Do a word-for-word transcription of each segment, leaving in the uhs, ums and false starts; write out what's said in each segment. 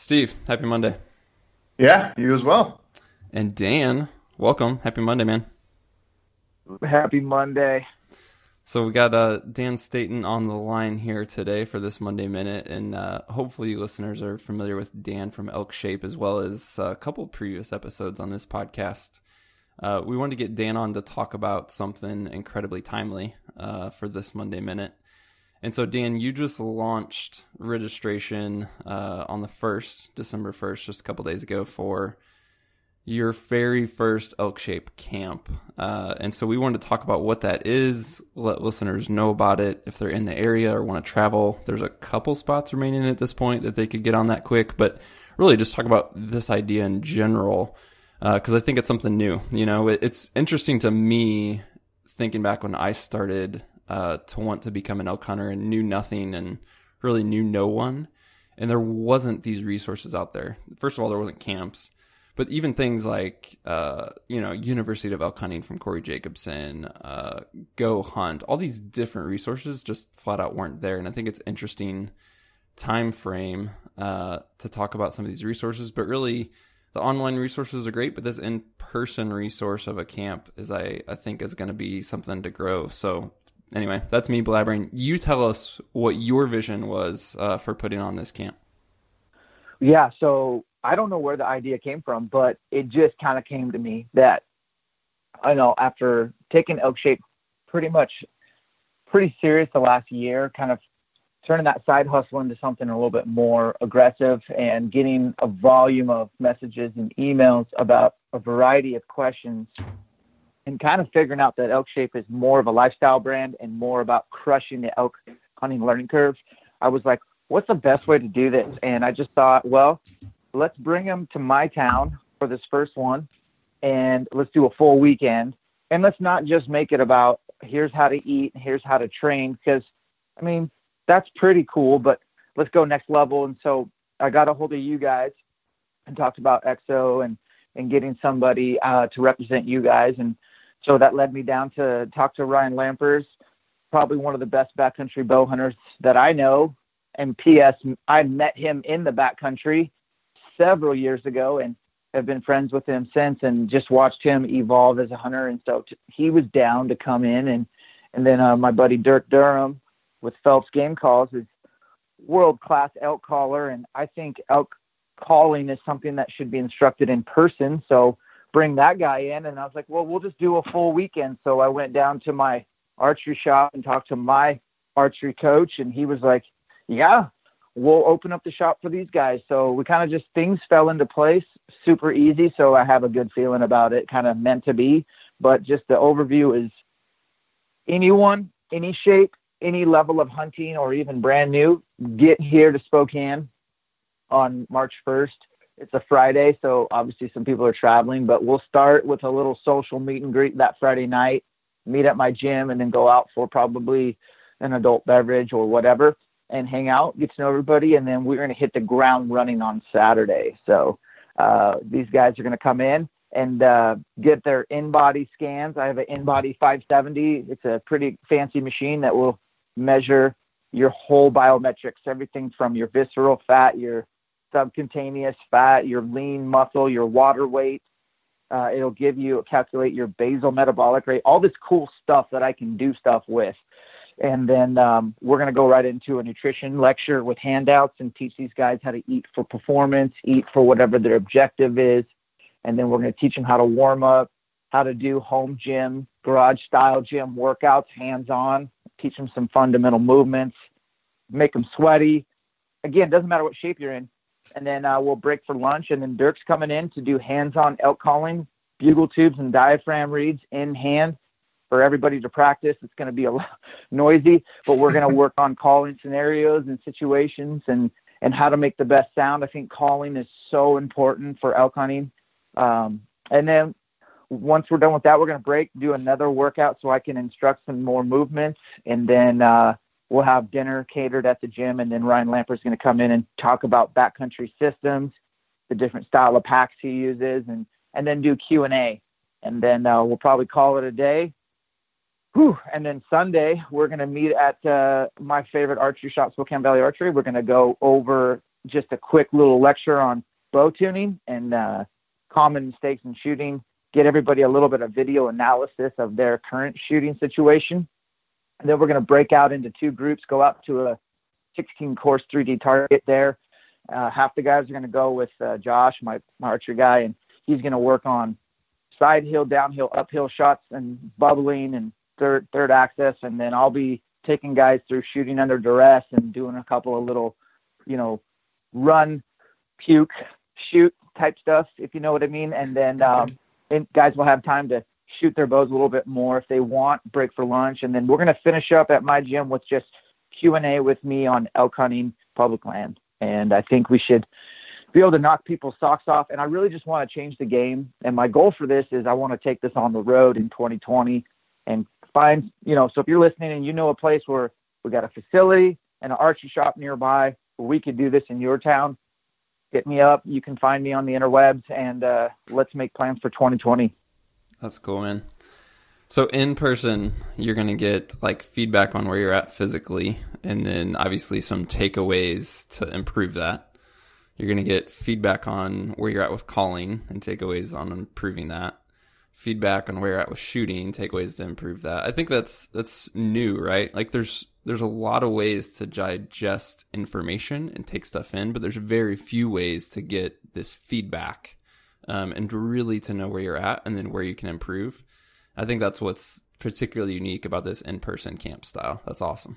Steve, happy Monday. Yeah, you as well. And Dan, welcome. Happy Monday, man. Happy Monday. So we got uh, Dan Staton on the line here today for this Monday Minute, and uh, hopefully you listeners are familiar with Dan from Elk Shape as well as a couple previous episodes on this podcast. Uh, we wanted to get Dan on to talk about something incredibly timely uh, for this Monday Minute. And so, Dan, you just launched registration uh, on the first, December first, just a couple days ago, for your very first Elk Shape camp. Uh, and so we wanted to talk about what that is, let listeners know about it if they're in the area or want to travel. There's a couple spots remaining at this point that they could get on that quick, but really just talk about this idea in general, because uh, I think it's something new. You know, it, it's interesting to me, thinking back when I started uh, to want to become an elk hunter and knew nothing and really knew no one. And there wasn't these resources out there. First of all, there wasn't camps. But even things like, uh, you know, University of Elk Hunting from Corey Jacobson, uh, Go Hunt, all these different resources just flat out weren't there. And I think it's interesting time frame uh, to talk about some of these resources. But really, the online resources are great, but this in-person resource of a camp is, I, I think, is going to be something to grow. So anyway, that's me blabbering. You tell us what your vision was uh, for putting on this camp. Yeah, so I don't know where the idea came from, but it just kind of came to me that, I know, after taking Elk Shape pretty much pretty serious the last year, kind of turning that side hustle into something a little bit more aggressive and getting a volume of messages and emails about a variety of questions and kind of figuring out that Elk Shape is more of a lifestyle brand and more about crushing the elk hunting learning curve. I was like, what's the best way to do this? And I just thought, well, let's bring them to my town for this first one, and let's do a full weekend. And let's not just make it about here's how to eat, here's how to train, because, I mean, that's pretty cool, but let's go next level. And so I got a hold of you guys and talked about X O and, and getting somebody uh, to represent you guys. And so that led me down to talk to Ryan Lampers, probably one of the best backcountry bow hunters that I know. And P S, I met him in the backcountry several years ago and have been friends with him since and just watched him evolve as a hunter. And so t- he was down to come in. And, and then uh, my buddy Dirk Durham with Phelps Game Calls is world-class elk caller. And I think elk calling is something that should be instructed in person. So bring that guy in. And I was like, well, we'll just do a full weekend. So I went down to my archery shop and talked to my archery coach. And he was like, yeah, we'll open up the shop for these guys. So we kind of just, things fell into place super easy. So I have a good feeling about it, kind of meant to be. But just the overview is anyone, any shape, any level of hunting, or even brand new, get here to Spokane on March first. It's a Friday, so obviously some people are traveling, but we'll start with a little social meet and greet that Friday night, meet at my gym, and then go out for probably an adult beverage or whatever, and hang out, get to know everybody, and then we're going to hit the ground running on Saturday. So uh, these guys are going to come in and uh, get their in-body scans. I have an in-body five seventy. It's a pretty fancy machine that will measure your whole biometrics, everything from your visceral fat, your subcutaneous fat, your lean muscle, your water weight. Uh, it'll give you, calculate your basal metabolic rate, all this cool stuff that I can do stuff with. And then um, we're going to go right into a nutrition lecture with handouts and teach these guys how to eat for performance, eat for whatever their objective is. And then we're going to teach them how to warm up, how to do home gym, garage style gym workouts, hands-on, teach them some fundamental movements, make them sweaty. Again, doesn't matter what shape you're in. And then uh, we'll break for lunch. And then Dirk's coming in to do hands-on elk calling, bugle tubes and diaphragm reads in hand for everybody to practice. It's going to be a lot noisy, but we're going to work on calling scenarios and situations and, and how to make the best sound. I think calling is so important for elk hunting. Um, and then once we're done with that, we're going to break, do another workout so I can instruct some more movements. And then uh, we'll have dinner catered at the gym. And then Ryan Lamper is going to come in and talk about backcountry systems, the different style of packs he uses, and, and then do Q and A. And then uh, we'll probably call it a day. Whew. And then Sunday, we're going to meet at uh, my favorite archery shop, Spokane Valley Archery. We're going to go over just a quick little lecture on bow tuning and uh, common mistakes in shooting, get everybody a little bit of video analysis of their current shooting situation. And then we're going to break out into two groups, go out to a sixteen course three D target there. Uh, half the guys are going to go with uh, Josh, my, my archer guy, and he's going to work on side hill, downhill, uphill shots and bubbling and third third access. And then I'll be taking guys through shooting under duress and doing a couple of little, you know, run, puke, shoot type stuff, if you know what I mean. And then um, and guys will have time to shoot their bows a little bit more if they want, break for lunch. And then we're going to finish up at my gym with just Q and A with me on elk hunting public land. And I think we should be able to knock people's socks off. And I really just want to change the game. And my goal for this is I want to take this on the road in twenty twenty and find, you know, so if you're listening and you know a place where we got a facility and an archery shop nearby where we could do this in your town, hit me up. You can find me on the interwebs, and uh, let's make plans for twenty twenty. That's cool, man. So in person, you're going to get like feedback on where you're at physically, and then obviously some takeaways to improve that. You're going to get feedback on where you're at with calling and takeaways on improving that. Feedback on where you're at with shooting, takeaways to improve that. I think that's that's new, right? Like there's there's a lot of ways to digest information and take stuff in, but there's very few ways to get this feedback um, and really to know where you're at and then where you can improve. I think that's what's particularly unique about this in-person camp style. That's awesome.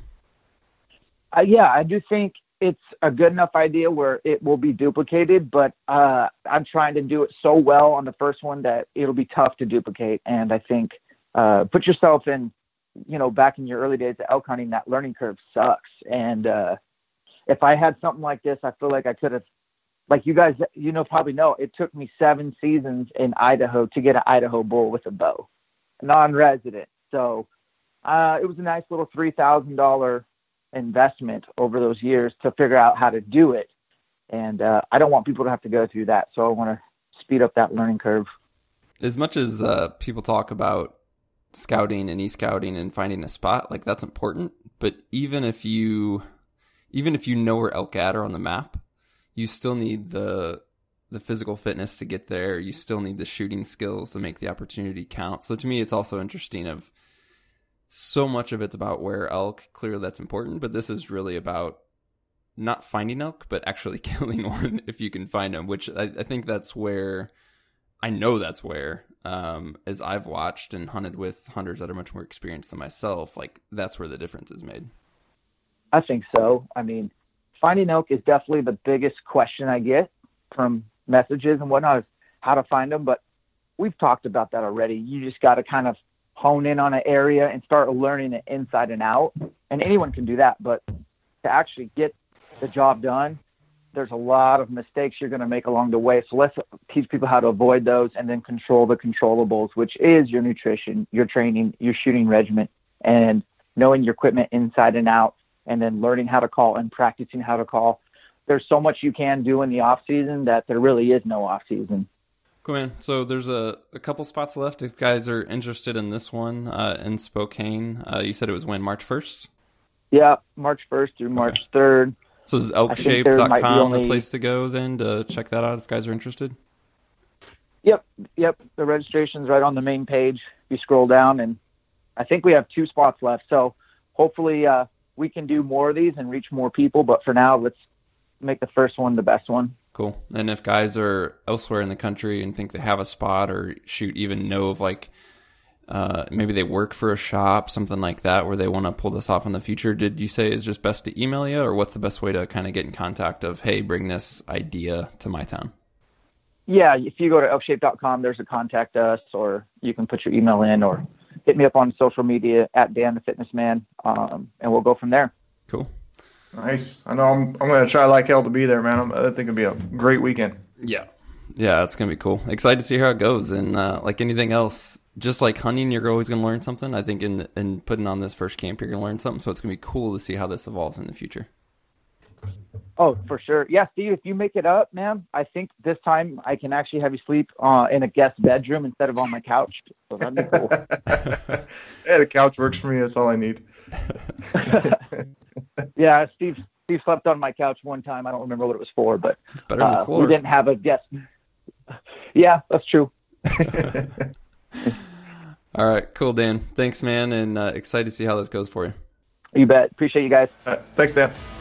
Uh, yeah, I do think it's a good enough idea where it will be duplicated, but uh, I'm trying to do it so well on the first one that it'll be tough to duplicate. And I think uh, put yourself in, you know, back in your early days of elk hunting, that learning curve sucks. And uh, if I had something like this, I feel like I could have, like you guys, you know, probably know, it took me seven seasons in Idaho to get an Idaho bull with a bow, non-resident. So uh, it was a nice little three thousand dollars investment over those years to figure out how to do it. And uh, I don't want people to have to go through that. So I want to speed up that learning curve. As much as uh, people talk about scouting and e-scouting and finding a spot, like that's important. But even if you, even if you know where elk at are on the map, you still need the the physical fitness to get there. You still need the shooting skills to make the opportunity count. So to me, it's also interesting of so much of it's about where elk, clearly that's important, but this is really about not finding elk, but actually killing one if you can find them, which I, I think that's where, I know that's where, um, as I've watched and hunted with hunters that are much more experienced than myself, like that's where the difference is made. I think so. I mean, finding elk is definitely the biggest question I get from messages and whatnot, is how to find them. But we've talked about that already. You just got to kind of hone in on an area and start learning it inside and out. And anyone can do that. But to actually get the job done, there's a lot of mistakes you're going to make along the way. So let's teach people how to avoid those and then control the controllables, which is your nutrition, your training, your shooting regimen, and knowing your equipment inside and out, and then learning how to call and practicing how to call. There's so much you can do in the off season that there really is no off season. Cool, man. So there's a, a couple spots left if guys are interested in this one uh, in Spokane. Uh, you said it was when, March first? Yeah, March first through okay. March third. So is elk shape dot com only... the place to go then to check that out if guys are interested? Yep, yep. The registration's right on the main page. You scroll down, and I think we have two spots left. So hopefully uh, we can do more of these and reach more people. But for now, let's make the first one the best one. Cool. And if guys are elsewhere in the country and think they have a spot or shoot, even know of like, uh, maybe they work for a shop, something like that, where they want to pull this off in the future, did you say it's just best to email you, or what's the best way to kind of get in contact of, hey, bring this idea to my town? Yeah. If you go to elk shape dot com, there's a contact us, or you can put your email in, or hit me up on social media at Dan the Fitness Man. Um, and we'll go from there. Cool. Nice. I know I'm, I'm going to try like hell to be there, man. I'm, I think it'll be a great weekend. Yeah. Yeah, it's going to be cool. Excited to see how it goes. And uh, like anything else, just like hunting, you're always going to learn something. I think in in putting on this first camp, you're going to learn something. So it's going to be cool to see how this evolves in the future. Oh, for sure. Yeah, Steve, if you make it up, man, I think this time I can actually have you sleep uh, in a guest bedroom instead of on my couch. So that'd be cool. Yeah, the couch works for me. That's all I need. Yeah, Steve he slept on my couch one time. I don't remember what it was for, but it's better than the uh, floor. we didn't have a guest. Yeah, that's true. All right, cool, Dan. Thanks, man, and uh, excited to see how this goes for you. You bet. Appreciate you guys. Uh, thanks, Dan.